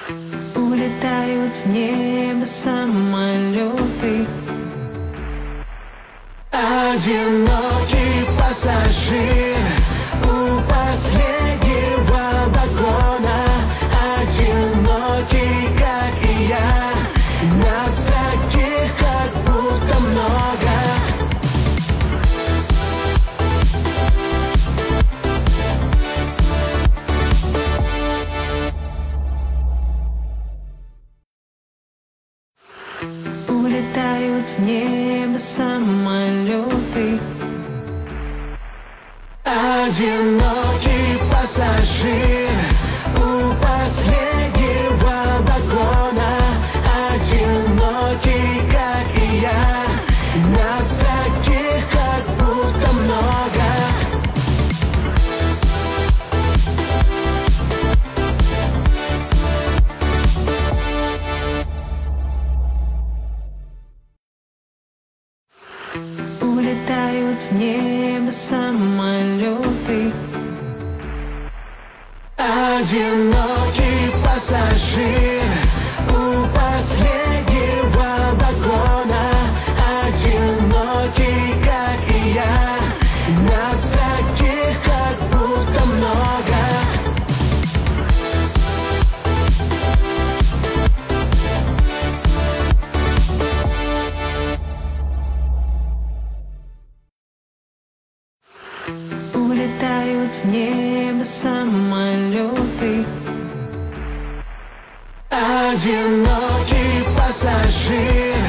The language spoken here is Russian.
Улетают в небо самолеты. Одинокий пассажир у последнего вагона. Одинокий, как и я. Нас таких как будто много. Улетают в небо самолеты. Одинокий пассажир у последнего вагона. Одинокий, как и я. Нас таких как будто много. Улетают в небо самолеты. Одинокий пассажир у последнего вагона. Одинокий, как и я. Нас таких как будто много. Улетают в небо самолеты. Одинокий пассажир